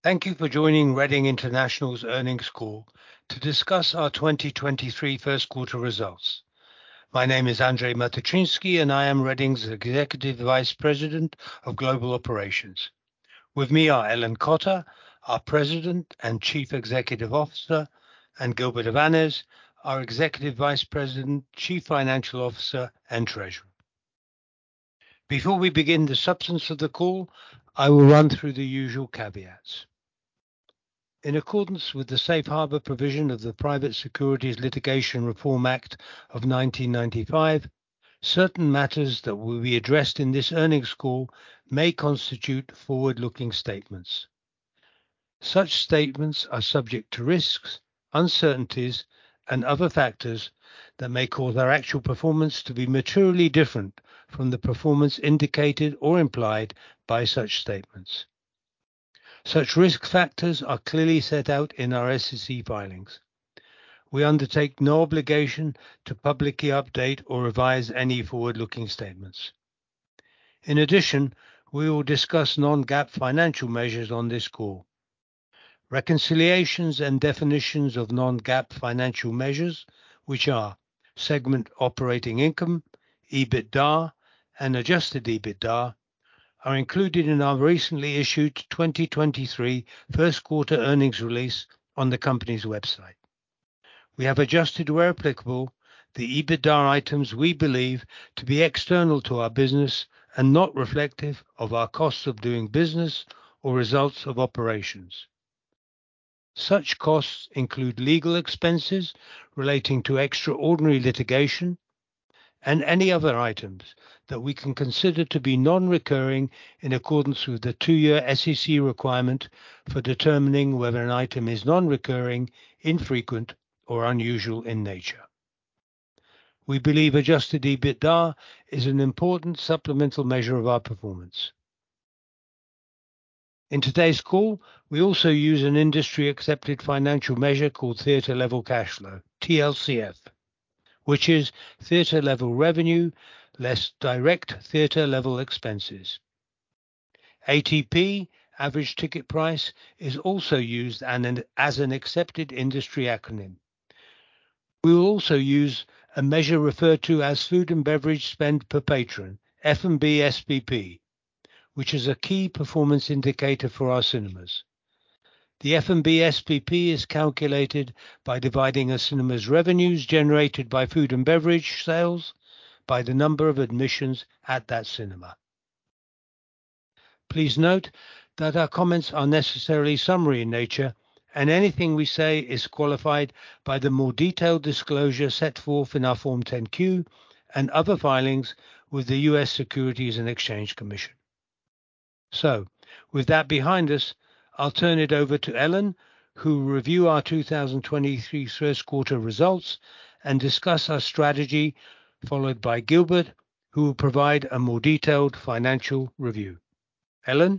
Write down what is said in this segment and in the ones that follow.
Thank you for joining Reading International's earnings call to discuss our 2023 first quarter results. My name is Andrzej Matuszynski, and I am Reading's Executive Vice President of Global Operations. With me are Ellen Cotter, our President and Chief Executive Officer, and Gilbert Avanes, our Executive Vice President, Chief Financial Officer, and Treasurer. Before we begin the substance of the call, I will run through the usual caveats. In accordance with the Safe Harbor provision of the Private Securities Litigation Reform Act of 1995, certain matters that will be addressed in this earnings call may constitute forward-looking statements. Such statements are subject to risks, uncertainties, and other factors that may cause our actual performance to be materially different from the performance indicated or implied by such statements. Such risk factors are clearly set out in our SEC filings. We undertake no obligation to publicly update or revise any forward-looking statements. In addition, we will discuss non-GAAP financial measures on this call. Reconciliations and definitions of non-GAAP financial measures, which are segment operating income, EBITDA, and adjusted EBITDA, are included in our recently issued 2023 first quarter earnings release on the company's website. We have adjusted, where applicable, the EBITDA items we believe to be external to our business and not reflective of our costs of doing business or results of operations. Such costs include legal expenses relating to extraordinary litigation and any other items that we can consider to be non-recurring in accordance with the 2-year SEC requirement for determining whether an item is non-recurring, infrequent, or unusual in nature. We believe adjusted EBITDA is an important supplemental measure of our performance. In today's call, we also use an industry-accepted financial measure called Theatre Level Cash Flow, TLCF, which is theatre level revenue less direct theatre level expenses. ATP, average ticket price, is also used as an accepted industry acronym. We will also use a measure referred to as food and beverage spend per patron, F&B SPP, which is a key performance indicator for our cinemas. The F&B SPP is calculated by dividing a cinema's revenues generated by food and beverage sales by the number of admissions at that cinema. Please note that our comments are necessarily summary in nature, and anything we say is qualified by the more detailed disclosure set forth in our Form 10-Q and other filings with the U.S. Securities and Exchange Commission. So, with that behind us, I'll turn it over to Ellen, who will review our 2023 first quarter results and discuss our strategy, followed by Gilbert, who will provide a more detailed financial review. Ellen?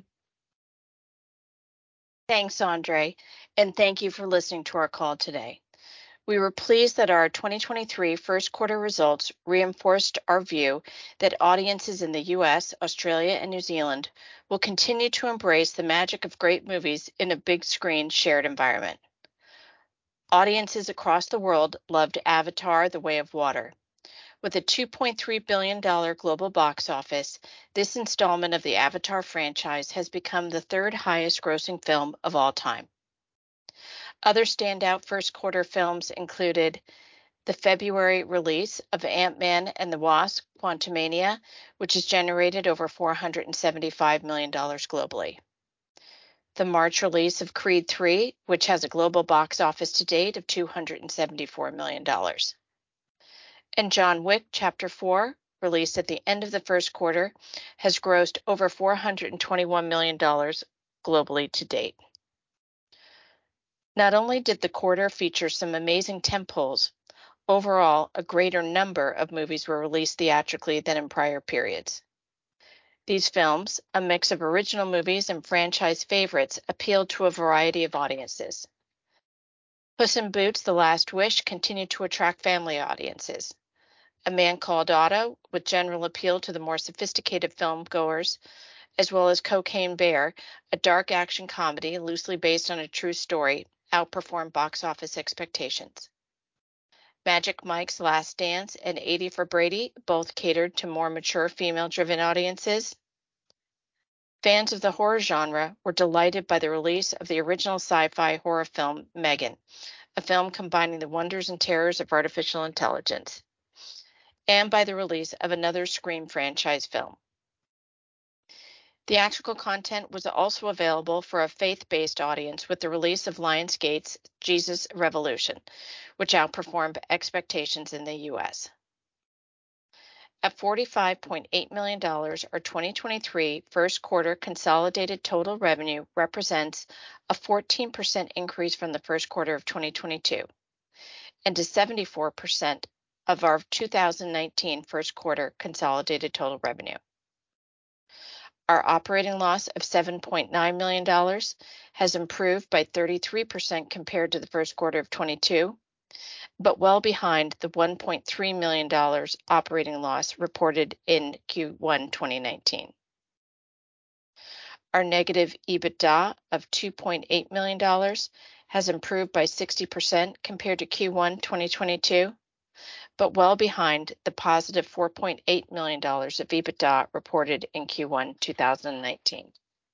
Thanks, Andre, and thank you for listening to our call today. We were pleased that our 2023 first quarter results reinforced our view that audiences in the US, Australia, and New Zealand will continue to embrace the magic of great movies in a big screen shared environment. Audiences across the world loved Avatar: The Way of Water. With a $2.3 billion global box office, this installment of the Avatar franchise has become the third highest grossing film of all time. Other standout first quarter films included the February release of Ant-Man and the Wasp: Quantumania, which has generated over $475 million globally. The March release of Creed III, which has a global box office to date of $274 million. And John Wick Chapter 4, released at the end of the first quarter, has grossed over $421 million globally to date. Not only did the quarter feature some amazing tentpoles, overall, a greater number of movies were released theatrically than in prior periods. These films, a mix of original movies and franchise favorites, appealed to a variety of audiences. Puss in Boots: The Last Wish continued to attract family audiences. A Man Called Otto, with general appeal to the more sophisticated filmgoers, as well as Cocaine Bear, a dark action comedy loosely based on a true story, outperformed box office expectations. Magic Mike's Last Dance and 80 for Brady both catered to more mature female-driven audiences. Fans of the horror genre were delighted by the release of the original sci-fi horror film Megan, a film combining the wonders and terrors of artificial intelligence, and by the release of another Scream franchise film. Theatrical content was also available for a faith-based audience with the release of Lionsgate's Jesus Revolution, which outperformed expectations in the U.S. At $45.8 million, our 2023 first quarter consolidated total revenue represents a 14% increase from the first quarter of 2022 and to 74% of our 2019 first quarter consolidated total revenue. Our operating loss of $7.9 million has improved by 33% compared to the first quarter of 2022, but well behind the $1.3 million operating loss reported in Q1 2019. Our negative EBITDA of $2.8 million has improved by 60% compared to Q1 2022, but well behind the positive $4.8 million of EBITDA reported in Q1 2019.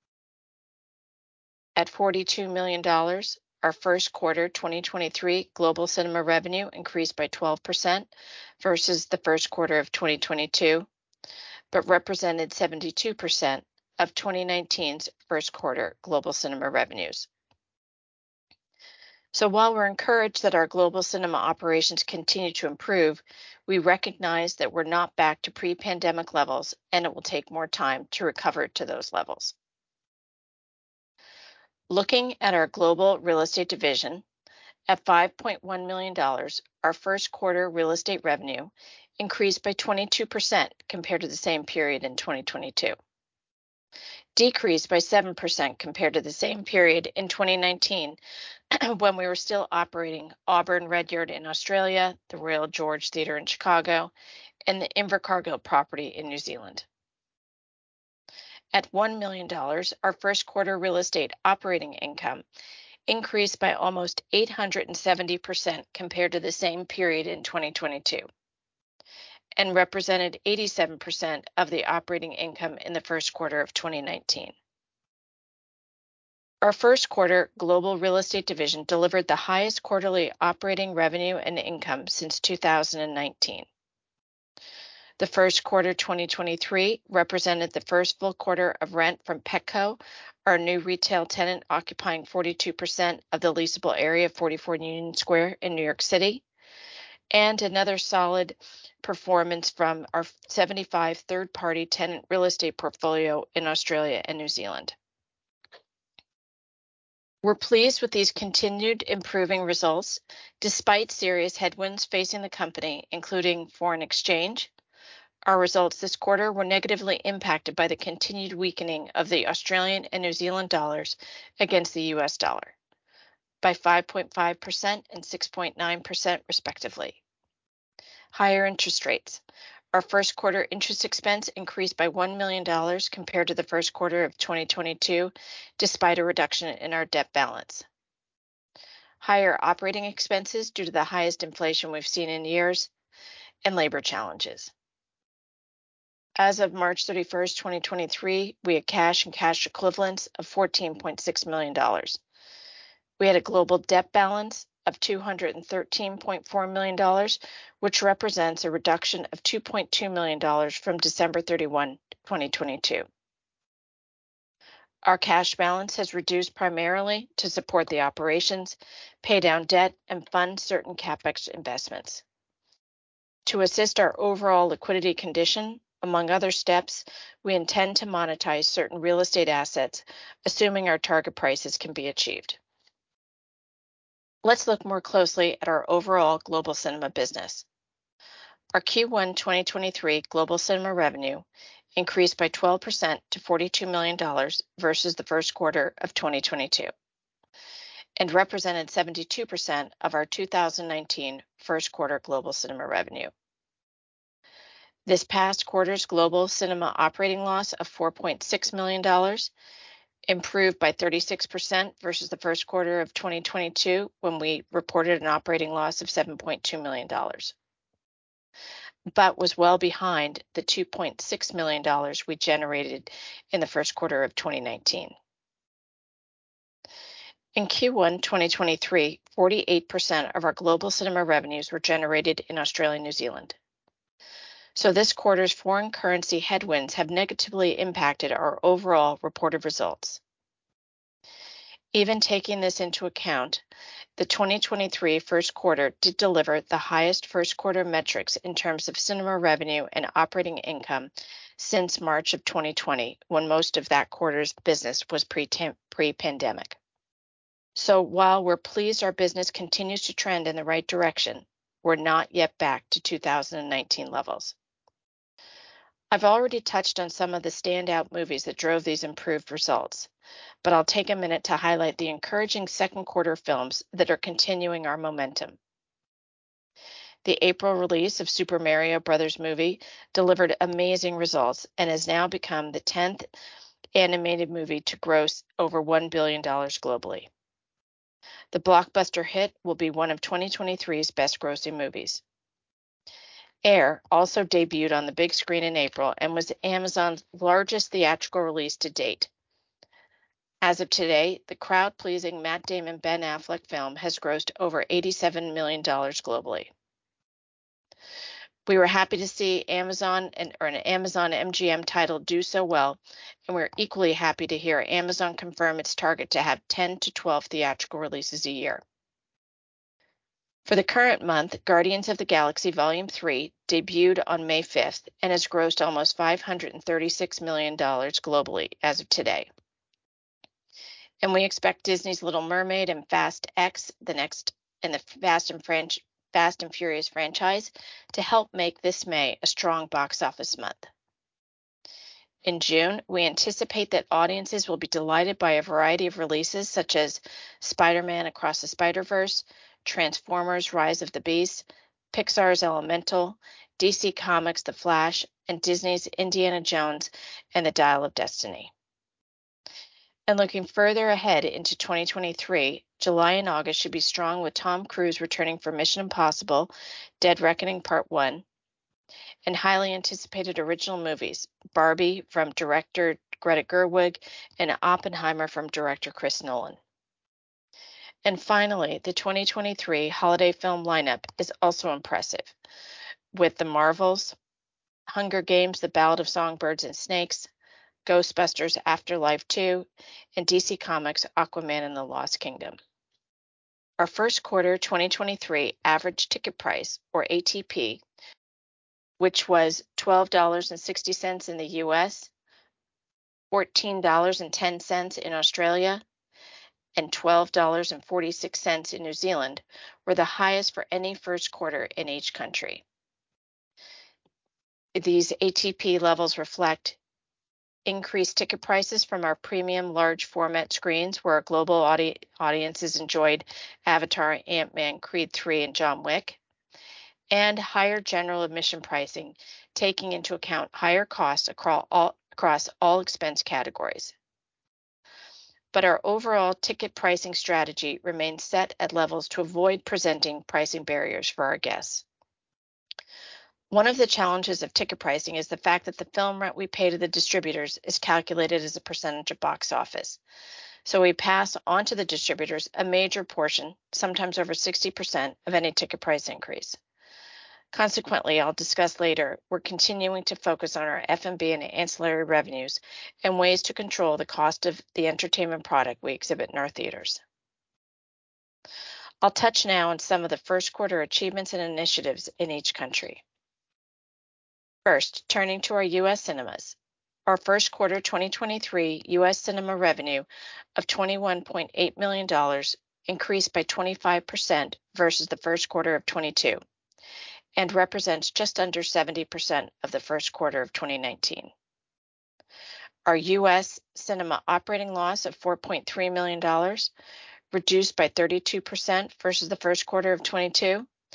At $42 million, our first quarter 2023 global cinema revenue increased by 12% versus the first quarter of 2022, but represented 72% of 2019's first quarter global cinema revenues. So while we're encouraged that our global cinema operations continue to improve, we recognize that we're not back to pre-pandemic levels and it will take more time to recover to those levels. Looking at our global real estate division, at $5.1 million, our first quarter real estate revenue increased by 22% compared to the same period in 2022, decreased by 7% compared to the same period in 2019 when we were still operating Auburn Redyard in Australia, the Royal George Theatre in Chicago, and the Invercargill property in New Zealand. At $1 million, our first quarter real estate operating income increased by almost 870% compared to the same period in 2022 and represented 87% of the operating income in the first quarter of 2019. Our first quarter global real estate division delivered the highest quarterly operating revenue and income since 2019. The first quarter 2023 represented the first full quarter of rent from Petco, our new retail tenant occupying 42% of the leasable area of 44 Union Square in New York City, and another solid performance from our 75 third-party tenant real estate portfolio in Australia and New Zealand. We're pleased with these continued improving results despite serious headwinds facing the company, including foreign exchange. Our results this quarter were negatively impacted by the continued weakening of the Australian and New Zealand dollars against the US dollar by 5.5% and 6.9% respectively. Higher interest rates. Our first quarter interest expense increased by $1 million compared to the first quarter of 2022, despite a reduction in our debt balance. Higher operating expenses due to the highest inflation we've seen in years, and labor challenges. As of March 31st, 2023, we had cash and cash equivalents of $14.6 million. We had a global debt balance of $213.4 million, which represents a reduction of $2.2 million from December 31, 2022. Our cash balance has reduced primarily to support the operations, pay down debt, and fund certain CapEx investments. To assist our overall liquidity condition, among other steps, we intend to monetize certain real estate assets, assuming our target prices can be achieved. Let's look more closely at our overall global cinema business. Our Q1 2023 global cinema revenue increased by 12% to $42 million versus the first quarter of 2022 and represented 72% of our 2019 first quarter global cinema revenue. This past quarter's global cinema operating loss of $4.6 million improved by 36% versus the first quarter of 2022, when we reported an operating loss of $7.2 million, but was well behind the $2.6 million we generated in the first quarter of 2019. In Q1 2023, 48% of our global cinema revenues were generated in Australia and New Zealand. So this quarter's foreign currency headwinds have negatively impacted our overall reported results. Even taking this into account, the 2023 first quarter did deliver the highest first quarter metrics in terms of cinema revenue and operating income since March of 2020, when most of that quarter's business was pre-pandemic. So while we're pleased our business continues to trend in the right direction, we're not yet back to 2019 levels. I've already touched on some of the standout movies that drove these improved results, but I'll take a minute to highlight the encouraging second quarter films that are continuing our momentum. The April release of Super Mario Bros. Movie delivered amazing results and has now become the 10th animated movie to gross over $1 billion globally. The blockbuster hit will be one of 2023's best grossing movies. Air also debuted on the big screen in April and was Amazon's largest theatrical release to date. As of today, the crowd-pleasing Matt Damon-Ben Affleck film has grossed over $87 million globally. We were happy to see an Amazon MGM title do so well, and we're equally happy to hear Amazon confirm its target to have 10 to 12 theatrical releases a year. For the current month, Guardians of the Galaxy Volume 3 debuted on May 5th and has grossed almost $536 million globally as of today. And we expect Disney's Little Mermaid and Fast X, the next in the Fast and Furious franchise, to help make this May a strong box office month. In June, we anticipate that audiences will be delighted by a variety of releases such as Spider-Man Across the Spider-Verse, Transformers Rise of the Beasts, Pixar's Elemental, DC Comics The Flash, and Disney's Indiana Jones and the Dial of Destiny. And looking further ahead into 2023, July and August should be strong with Tom Cruise returning for Mission Impossible, Dead Reckoning Part 1, and highly anticipated original movies, Barbie from director Greta Gerwig and Oppenheimer from director Chris Nolan. And finally, the 2023 holiday film lineup is also impressive, with The Marvels, Hunger Games: The Ballad of Songbirds and Snakes, Ghostbusters Afterlife 2, and DC Comics Aquaman and the Lost Kingdom. Our first quarter 2023 average ticket price, or ATP, which was $12.60 in the US, $14.10 in Australia, and $12.46 in New Zealand, were the highest for any first quarter in each country. These ATP levels reflect increased ticket prices from our premium large format screens, where our global audiences enjoyed Avatar, Ant-Man, Creed 3, and John Wick, and higher general admission pricing, taking into account higher costs across all expense categories. But our overall ticket pricing strategy remains set at levels to avoid presenting pricing barriers for our guests. One of the challenges of ticket pricing is the fact that the film rent we pay to the distributors is calculated as a percentage of box office. So we pass on to the distributors a major portion, sometimes over 60%, of any ticket price increase. Consequently, I'll discuss later, we're continuing to focus on our F&B and ancillary revenues and ways to control the cost of the entertainment product we exhibit in our theaters. I'll touch now on some of the first quarter achievements and initiatives in each country. First, turning to our U.S. cinemas. Our first quarter 2023 U.S. cinema revenue of $21.8 million increased by 25% versus the first quarter of 2022 and represents just under 70% of the first quarter of 2019. Our U.S. cinema operating loss of $4.3 million reduced by 32% versus the first quarter of 2022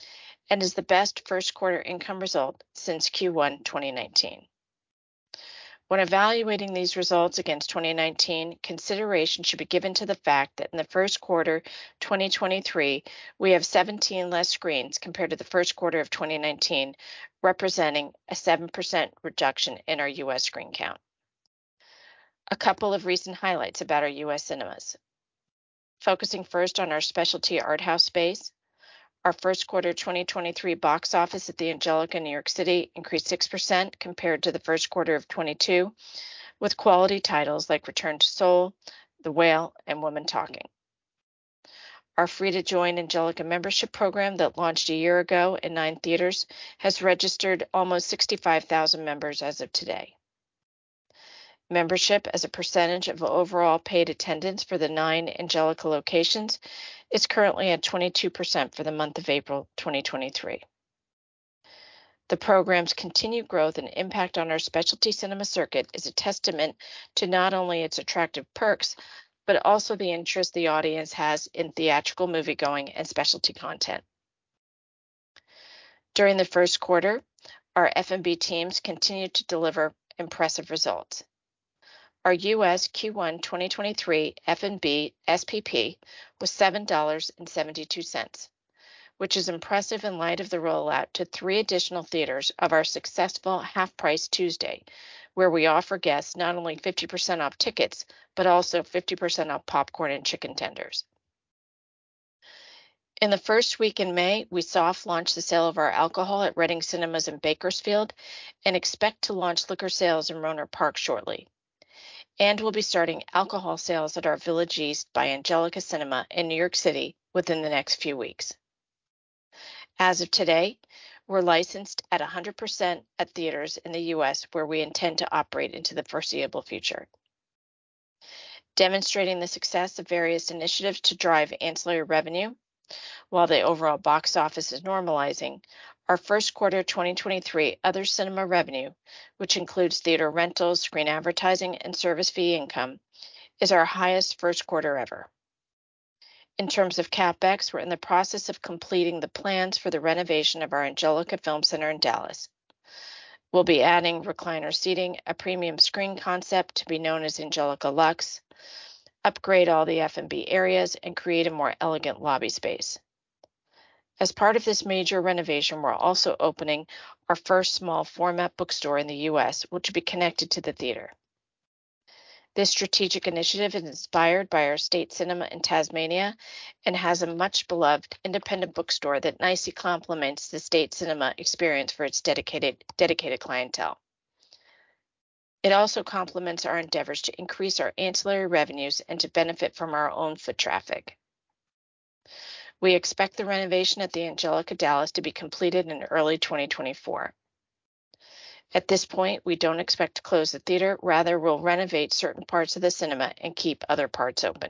and is the best first quarter income result since Q1 2019. When evaluating these results against 2019, consideration should be given to the fact that in the first quarter 2023, we have 17 less screens compared to the first quarter of 2019, representing a 7% reduction in our U.S. screen count. A couple of recent highlights about our U.S. cinemas. Focusing first on our specialty art house space, our first quarter 2023 box office at the Angelika, New York City increased 6% compared to the first quarter of 22, with quality titles like Return to Seoul, The Whale, and Woman Talking. Our free-to-join Angelika membership program that launched a year ago in 9 theaters has registered almost 65,000 members as of today. Membership as a percentage of overall paid attendance for the 9 Angelika locations is currently at 22% for the month of April 2023. The program's continued growth and impact on our specialty cinema circuit is a testament to not only its attractive perks, but also the interest the audience has in theatrical moviegoing and specialty content. During the first quarter, our F&B teams continued to deliver impressive results. Our U.S. Q1 2023 F&B SPP was $7.72, which is impressive in light of the rollout to 3 additional theaters of our successful Half Price Tuesday, where we offer guests not only 50% off tickets, but also 50% off popcorn and chicken tenders. In the first week in May, we soft launched the sale of our alcohol at Reading Cinemas in Bakersfield and expect to launch liquor sales in Rohnert Park shortly. And we'll be starting alcohol sales at our Village East by Angelika Cinema in New York City within the next few weeks. As of today, we're licensed at 100% at theaters in the U.S. where we intend to operate into the foreseeable future. Demonstrating the success of various initiatives to drive ancillary revenue, while the overall box office is normalizing, our first quarter 2023 other cinema revenue, which includes theater rentals, screen advertising, and service fee income, is our highest first quarter ever. In terms of CapEx, we're in the process of completing the plans for the renovation of our Angelika Film Center in Dallas. We'll be adding recliner seating, a premium screen concept to be known as Angelika Luxe, upgrade all the F&B areas, and create a more elegant lobby space. As part of this major renovation, we're also opening our first small format bookstore in the U.S., which will be connected to the theater. This strategic initiative is inspired by our state cinema in Tasmania and has a much beloved independent bookstore that nicely complements the state cinema experience for its dedicated clientele. It also complements our endeavors to increase our ancillary revenues and to benefit from our own foot traffic. We expect the renovation at the Angelika Dallas to be completed in early 2024. At this point, we don't expect to close the theater. Rather, we'll renovate certain parts of the cinema and keep other parts open.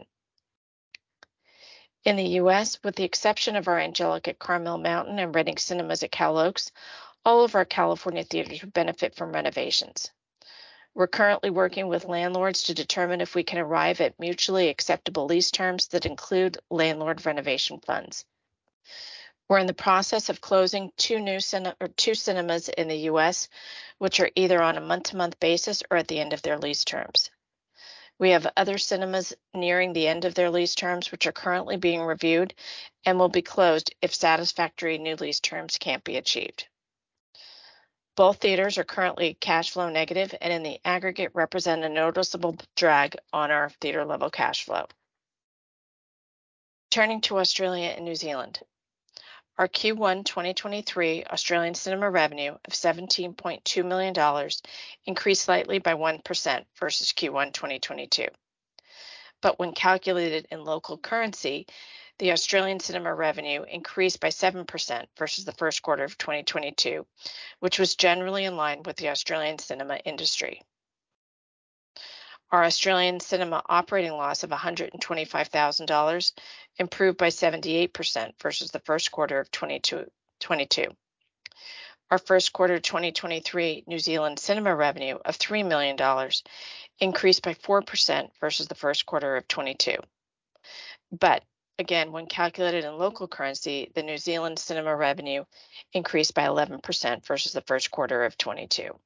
In the U.S., with the exception of our Angelika at Carmel Mountain and Reading Cinemas at Cal Oaks, all of our California theaters would benefit from renovations. We're currently working with landlords to determine if we can arrive at mutually acceptable lease terms that include landlord renovation funds. We're in the process of closing 2 cinemas in the U.S., which are either on a month-to-month basis or at the end of their lease terms. We have other cinemas nearing the end of their lease terms, which are currently being reviewed and will be closed if satisfactory new lease terms can't be achieved. Both theaters are currently cash flow negative and in the aggregate represent a noticeable drag on our theater level cash flow. Turning to Australia and New Zealand. Our Q1 2023 Australian cinema revenue of $17.2 million increased slightly by 1% versus Q1 2022. But when calculated in local currency, the Australian cinema revenue increased by 7% versus the first quarter of 2022, which was generally in line with the Australian cinema industry. Our Australian cinema operating loss of $125,000 improved by 78% versus the first quarter of 2022. Our first quarter 2023 New Zealand cinema revenue of $3 million increased by 4% versus the first quarter of 22. But Again, when calculated in local currency, the New Zealand cinema revenue increased by 11% versus the first quarter of 22.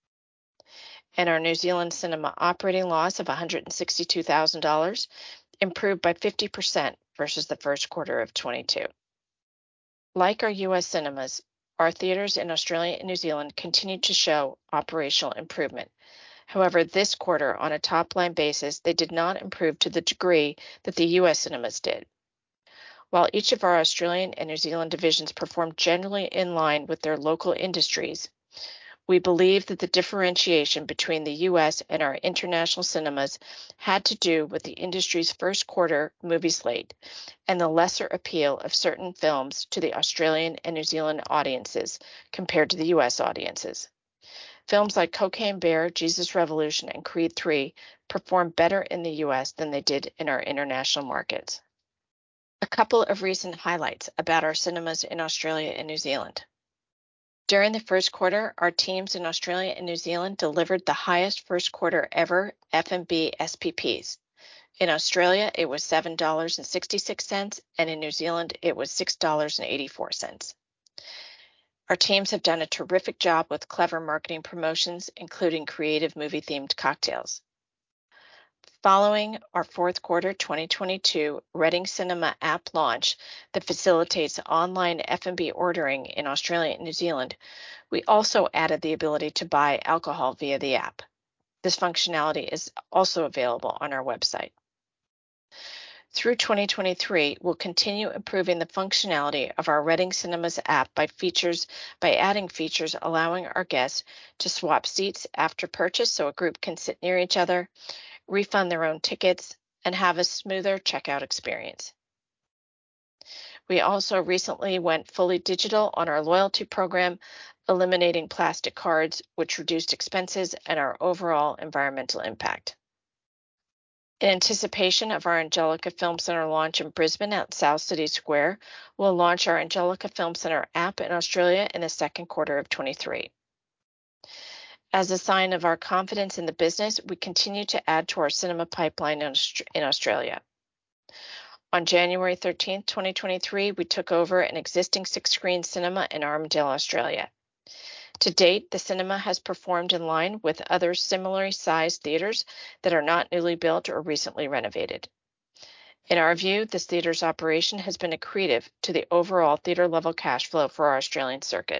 And our New Zealand cinema operating loss of $162,000 improved by 50% versus the first quarter of 22. Like our U.S. cinemas, our theaters in Australia and New Zealand continued to show operational improvement. However, this quarter, on a top-line basis, they did not improve to the degree that the U.S. cinemas did. While each of our Australian and New Zealand divisions performed generally in line with their local industries, we believe that the differentiation between the U.S. and our international cinemas had to do with the industry's first quarter movie slate and the lesser appeal of certain films to the Australian and New Zealand audiences compared to the U.S. audiences. Films like Cocaine Bear, Jesus Revolution, and Creed III performed better in the U.S. than they did in our international markets. A couple of recent highlights about our cinemas in Australia and New Zealand. During the first quarter, our teams in Australia and New Zealand delivered the highest first quarter ever F&B SPPs. In Australia, it was $7.66, and in New Zealand, it was $6.84. Our teams have done a terrific job with clever marketing promotions, including creative movie-themed cocktails. Following our fourth quarter 2022 Reading Cinema app launch that facilitates online F&B ordering in Australia and New Zealand, we also added the ability to buy alcohol via the app. This functionality is also available on our website. Through 2023, we'll continue improving the functionality of our Reading Cinemas app by adding features allowing our guests to swap seats after purchase so a group can sit near each other, refund their own tickets, and have a smoother checkout experience. We also recently went fully digital on our loyalty program, eliminating plastic cards, which reduced expenses and our overall environmental impact. In anticipation of our Angelica Film Center launch in Brisbane at South City Square, we'll launch our Angelica Film Center app in Australia in the second quarter of 23. As a sign of our confidence in the business, we continue to add to our cinema pipeline in Australia. On January 13, 2023, we took over an existing 6-screen cinema in Armadale, Australia. To date, the cinema has performed in line with other similarly sized theaters that are not newly built or recently renovated. In our view, this theater's operation has been accretive to the overall theater-level cash flow for our Australian circuit.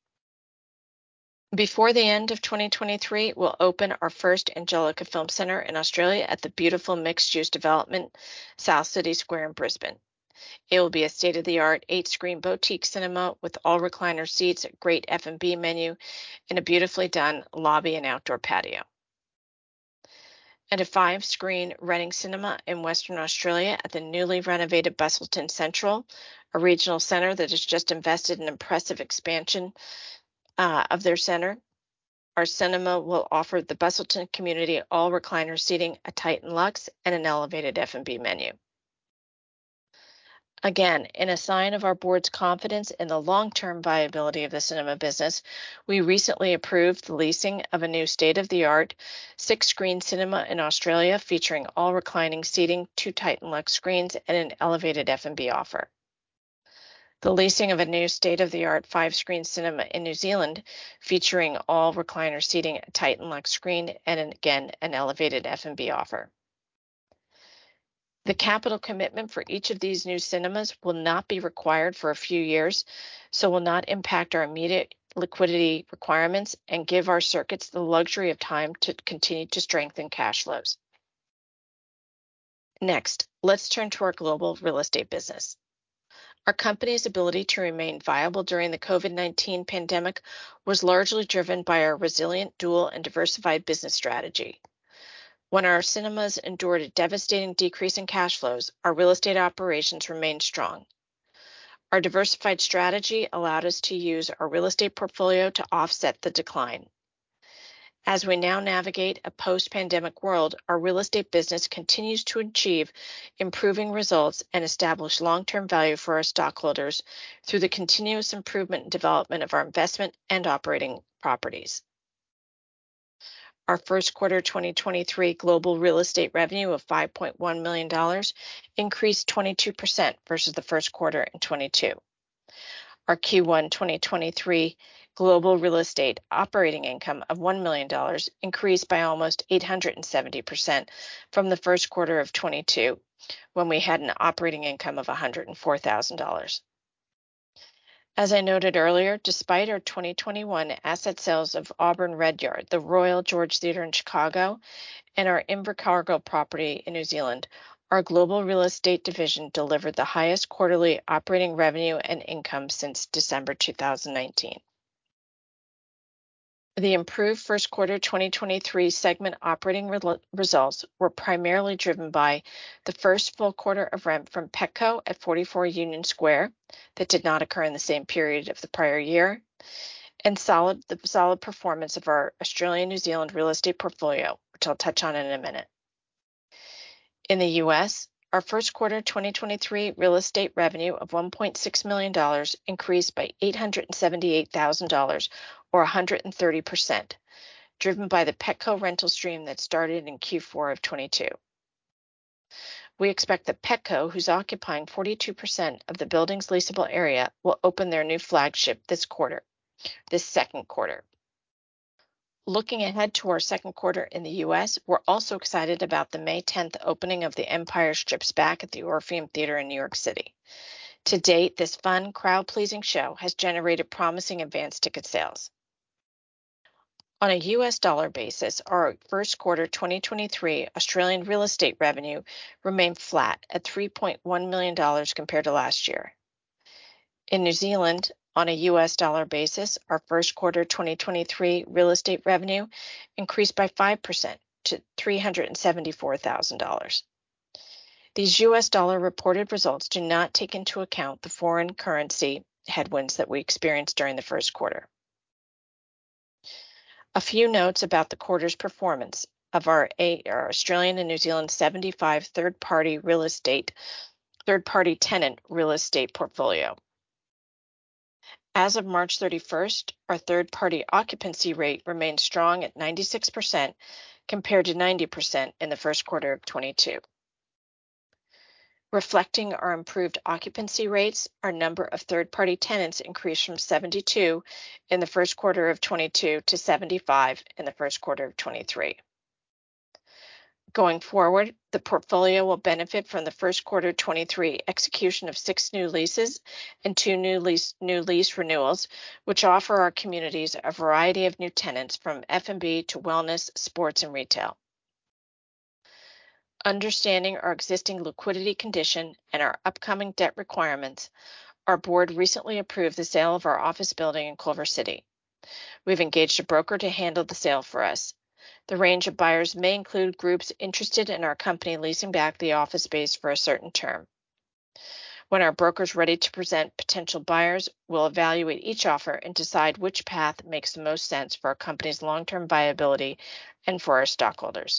Before the end of 2023, we'll open our first Angelica Film Center in Australia at the beautiful mixed-use development, South City Square in Brisbane. It will be a state-of-the-art 8-screen boutique cinema with all recliner seats, a great F&B menu, and a beautifully done lobby and outdoor patio. And a 5-screen Reading Cinema in Western Australia at the newly renovated Busselton Central, a regional center that has just invested in impressive expansion of their center. Our cinema will offer the Busselton community all recliner seating, a Titan Luxe, and an elevated F&B menu. Again, in a sign of our board's confidence in the long-term viability of the cinema business, we recently approved the leasing of a new state-of-the-art 6-screen cinema in Australia featuring all reclining seating, 2 Titan Luxe screens, and an elevated F&B offer. The leasing of a new state-of-the-art 5-screen cinema in New Zealand featuring all recliner seating, a Titan Luxe screen, and again, an elevated F&B offer. The capital commitment for each of these new cinemas will not be required for a few years, so will not impact our immediate liquidity requirements and give our circuits the luxury of time to continue to strengthen cash flows. Next, let's turn to our global real estate business. Our company's ability to remain viable during the COVID-19 pandemic was largely driven by our resilient, dual, and diversified business strategy. When our cinemas endured a devastating decrease in cash flows, our real estate operations remained strong. Our diversified strategy allowed us to use our real estate portfolio to offset the decline. As we now navigate a post-pandemic world, our real estate business continues to achieve improving results and establish long-term value for our stockholders through the continuous improvement and development of our investment and operating properties. Our first quarter 2023 global real estate revenue of $5.1 million increased 22% versus the first quarter in 22. Our Q1 2023 global real estate operating income of $1 million increased by almost 870% from the first quarter of 22, when we had an operating income of $104,000. As I noted earlier, despite our 2021 asset sales of Auburn Redyard, the Royal George Theatre in Chicago, and our Invercargill property in New Zealand, our global real estate division delivered the highest quarterly operating revenue and income since December 2019. The improved first quarter 2023 segment operating results were primarily driven by the first full quarter of rent from Petco at 44 Union Square that did not occur in the same period of the prior year, and the solid performance of our Australian New Zealand real estate portfolio, which I'll touch on in a minute. In the U.S., our first quarter 2023 real estate revenue of $1.6 million increased by $878,000 or 130%, driven by the Petco rental stream that started in Q4 of 22. We expect that Petco, who's occupying 42% of the building's leasable area, will open their new flagship this second quarter. Looking ahead to our second quarter in the U.S., we're also excited about the May 10th opening of the Empire Strips Back at the Orpheum Theater in New York City. To date, this fun, crowd-pleasing show has generated promising advance ticket sales. On a U.S. dollar basis, our first quarter 2023 Australian real estate revenue remained flat at $3.1 million compared to last year. In New Zealand, on a U.S. dollar basis, our first quarter 2023 real estate revenue increased by 5% to $374,000. These U.S. dollar reported results do not take into account the foreign currency headwinds that we experienced during the first quarter. A few notes about the quarter's performance of our Australian and New Zealand 75 third-party tenant real estate portfolio. As of March 31st, our third-party occupancy rate remained strong at 96% compared to 90% in the first quarter of 22. Reflecting our improved occupancy rates, our number of third-party tenants increased from 72 in the first quarter of 22 to 75 in the first quarter of 23. Going forward, the portfolio will benefit from the first quarter 23 execution of 6 new leases and 2 new lease renewals, which offer our communities a variety of new tenants from F&B to wellness, sports, and retail. Understanding our existing liquidity condition and our upcoming debt requirements, our board recently approved the sale of our office building in Culver City. We've engaged a broker to handle the sale for us. The range of buyers may include groups interested in our company leasing back the office space for a certain term. When our broker's ready to present potential buyers, we'll evaluate each offer and decide which path makes the most sense for our company's long-term viability and for our stockholders.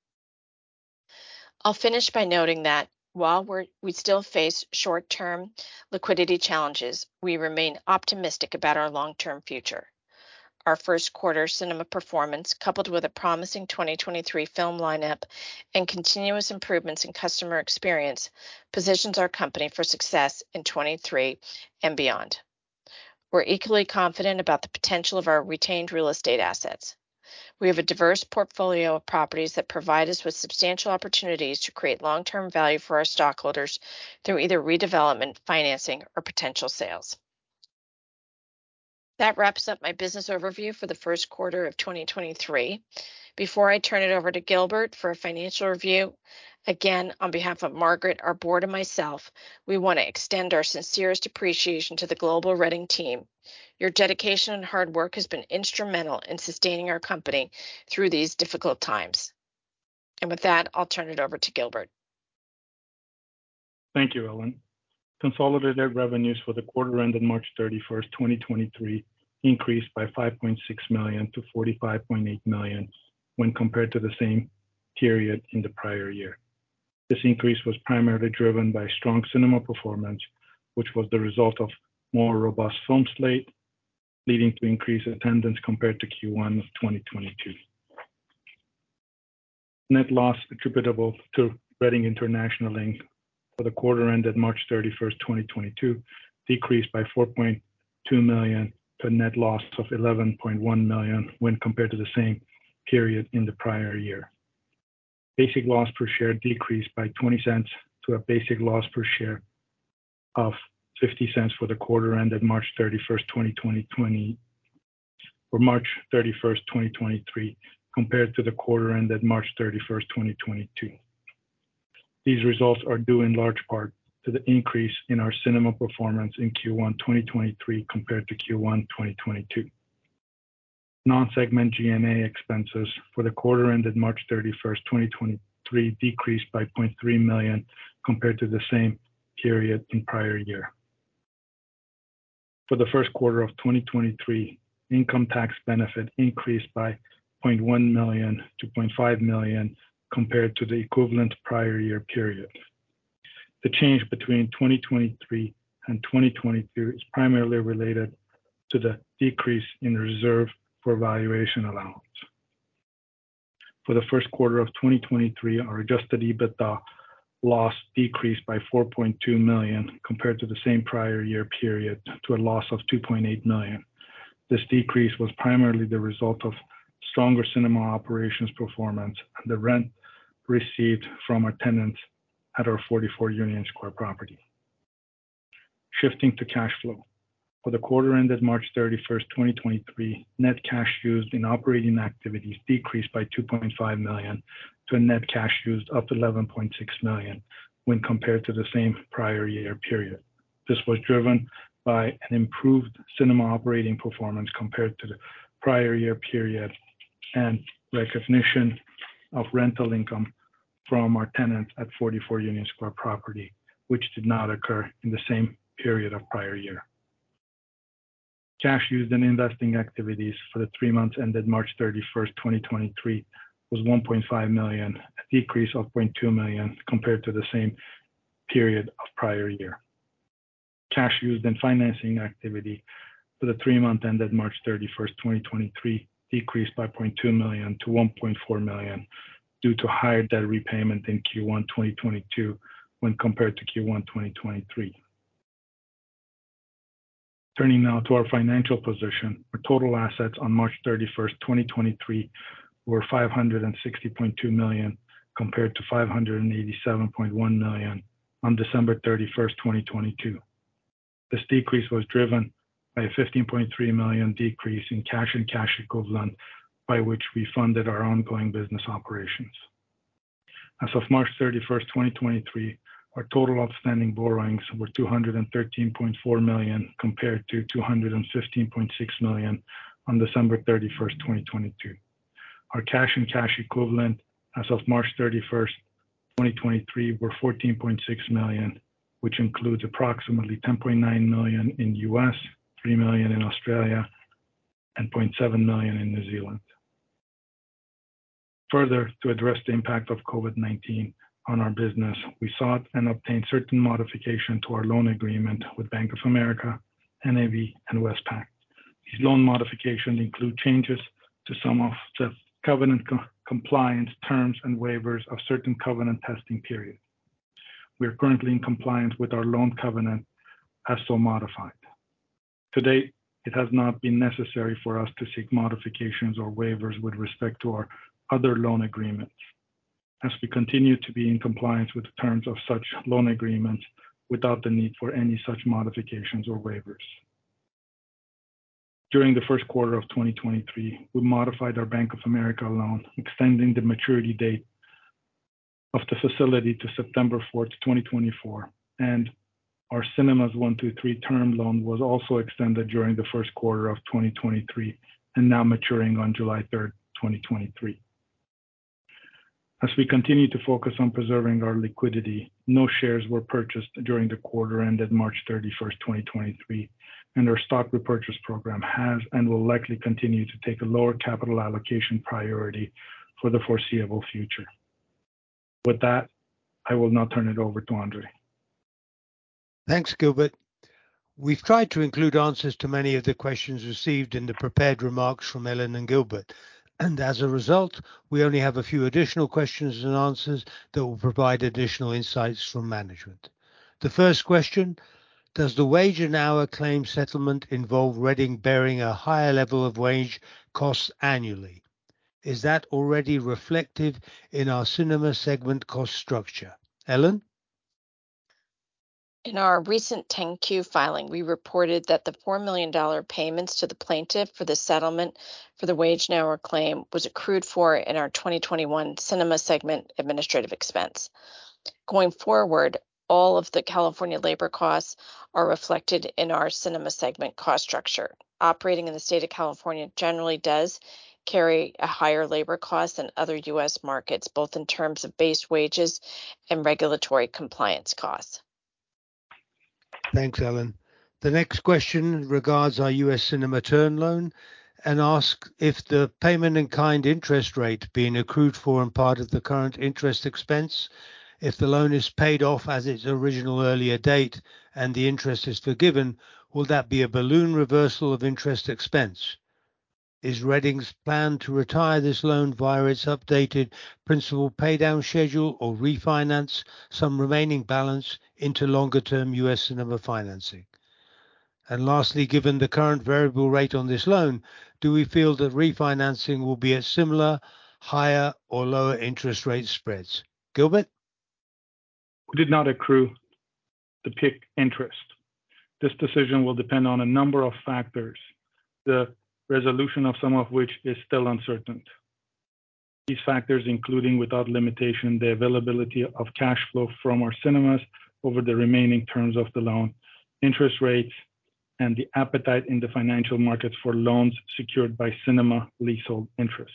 I'll finish by noting that while we still face short-term liquidity challenges, we remain optimistic about our long-term future. Our first quarter cinema performance, coupled with a promising 2023 film lineup and continuous improvements in customer experience, positions our company for success in 23 and beyond. We're equally confident about the potential of our retained real estate assets. We have a diverse portfolio of properties that provide us with substantial opportunities to create long-term value for our stockholders through either redevelopment, financing, or potential sales. That wraps up my business overview for the first quarter of 2023. Before I turn it over to Gilbert for a financial review, again, on behalf of Margaret, our board, and myself, we want to extend our sincerest appreciation to the global Reading team. Your dedication and hard work has been instrumental in sustaining our company through these difficult times. And with that, I'll turn it over to Gilbert. Thank you, Ellen. Consolidated revenues for the quarter ended March 31st, 2023 increased by $5.6 million to $45.8 million when compared to the same period in the prior year. This increase was primarily driven by strong cinema performance, which was the result of more robust film slate, leading to increased attendance compared to Q1 of 2022. Net loss attributable to Reading International Inc. for the quarter ended March 31st, 2022, decreased by $4.2 million to a net loss of $11.1 million when compared to the same period in the prior year. Basic loss per share decreased by 20 cents to a basic loss per share of 50 cents for the quarter ended March 31st, 2023, compared to the quarter ended March 31st, 2022. These results are due in large part to the increase in our cinema performance in Q1 2023 compared to Q1 2022. Non-segment G&A expenses for the quarter ended March 31st, 2023 decreased by $0.3 million compared to the same period in prior year. For the first quarter of 2023, income tax benefit increased by $0.1 million to $0.5 million compared to the equivalent prior year period. The change between 2023 and 2022 is primarily related to the decrease in reserve for valuation allowance. For the first quarter of 2023, our adjusted EBITDA loss decreased by $4.2 million compared to the same prior year period to a loss of $2.8 million. This decrease was primarily the result of stronger cinema operations performance and the rent received from our tenants at our 44 Union Square property. Shifting to cash flow. For the quarter ended March 31st, 2023, net cash used in operating activities decreased by $2.5 million to a net cash used of $11.6 million when compared to the same prior year period. This was driven by an improved cinema operating performance compared to the prior year period and recognition of rental income from our tenants at 44 Union Square property, which did not occur in the same period of prior year. Cash used in investing activities for the 3 months ended March 31st, 2023 was $1.5 million, a decrease of $0.2 million compared to the same period of prior year. Cash used in financing activity for the 3 months ended March 31st, 2023 decreased by $0.2 million to $1.4 million due to higher debt repayment in Q1 2022 when compared to Q1 2023. Turning now to our financial position, our total assets on March 31st, 2023 were $560.2 million compared to $587.1 million on December 31st, 2022. This decrease was driven by a $15.3 million decrease in cash and cash equivalent by which we funded our ongoing business operations. As of March 31st, 2023, our total outstanding borrowings were $213.4 million compared to $215.6 million on December 31st, 2022. Our cash and cash equivalent as of March 31st, 2023 were $14.6 million, which includes approximately $10.9 million in US, $3 million in Australia, and $0.7 million in New Zealand. Further, to address the impact of COVID-19 on our business, we sought and obtained certain modification to our loan agreement with Bank of America, NAB, and Westpac. These loan modifications include changes to some of the covenant compliance terms and waivers of certain covenant testing periods. We are currently in compliance with our loan covenant as so modified. To date, it has not been necessary for us to seek modifications or waivers with respect to our other loan agreements, as we continue to be in compliance with the terms of such loan agreements without the need for any such modifications or waivers. During the first quarter of 2023, we modified our Bank of America loan, extending the maturity date of the facility to September 4th, 2024, and our Cinemas 1, 2, 3 term loan was also extended during the first quarter of 2023 and now maturing on July 3rd, 2023. As we continue to focus on preserving our liquidity, no shares were purchased during the quarter ended March 31st, 2023, and our stock repurchase program has and will likely continue to take a lower capital allocation priority for the foreseeable future. With that, I will now turn it over to Andre. Thanks, Gilbert. We've tried to include answers to many of the questions received in the prepared remarks from Ellen and Gilbert. And as a result, we only have a few additional questions and answers that will provide additional insights from management. The first question: does the wage and hour claim settlement involve Reading bearing a higher level of wage costs annually? Is that already reflective in our cinema segment cost structure? Ellen? In our recent 10Q filing, we reported that the $4 million payments to the plaintiff for the settlement for the wage and hour claim was accrued for in our 2021 cinema segment administrative expense. Going forward, all of the California labor costs are reflected in our cinema segment cost structure. Operating in the state of California generally does carry a higher labor cost than other U.S. markets, both in terms of base wages and regulatory compliance costs. Thanks, Ellen. The next question regards our US cinema term loan and asks if the payment in kind interest rate being accrued for and part of the current interest expense, if the loan is paid off as its original earlier date and the interest is forgiven, will that be a balloon reversal of interest expense? Is Reading's plan to retire this loan via its updated principal paydown schedule or refinance some remaining balance into longer-term US cinema financing? And lastly, given the current variable rate on this loan, do we feel that refinancing will be at similar, higher or lower interest rate spreads? Gilbert? We did not accrue the PIK interest. This decision will depend on a number of factors, the resolution of some of which is still uncertain. These factors including without limitation the availability of cash flow from our cinemas over the remaining terms of the loan, interest rates, and the appetite in the financial markets for loans secured by cinema leasehold interest.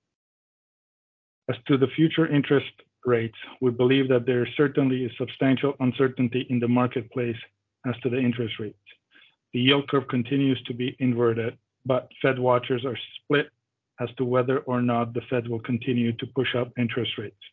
As to the future interest rates, we believe that there certainly is substantial uncertainty in the marketplace as to the interest rates. The yield curve continues to be inverted, but Fed watchers are split as to whether or not the Fed will continue to push up interest rates.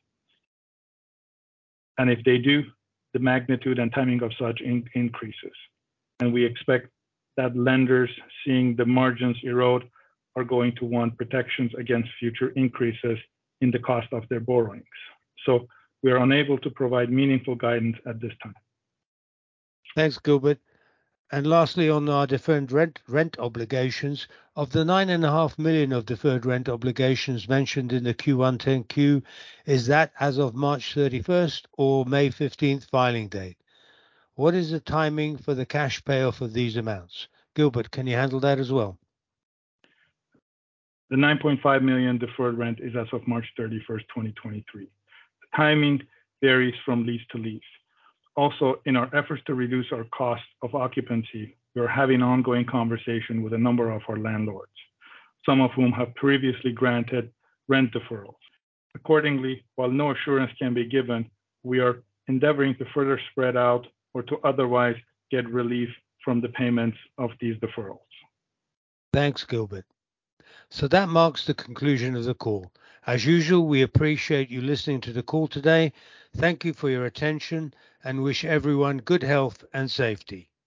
And if they do, the magnitude and timing of such increases. And we expect that lenders seeing the margins erode are going to want protections against future increases in the cost of their borrowings. So we are unable to provide meaningful guidance at this time. Thanks, Gilbert. And lastly, on our deferred rent obligations, of the $9.5 million of deferred rent obligations mentioned in the Q1 10Q, is that as of March 31st or May 15th filing date? What is the timing for the cash payoff of these amounts? Gilbert, can you handle that as well? The $9.5 million deferred rent is as of March 31st, 2023. The timing varies from lease to lease. Also, in our efforts to reduce our cost of occupancy, we are having ongoing conversation with a number of our landlords, some of whom have previously granted rent deferrals. Accordingly, while no assurance can be given, we are endeavoring to further spread out or to otherwise get relief from the payments of these deferrals. Thanks, Gilbert. So that marks the conclusion of the call. As usual, we appreciate you listening to the call today. Thank you for your attention and wish everyone good health and safety.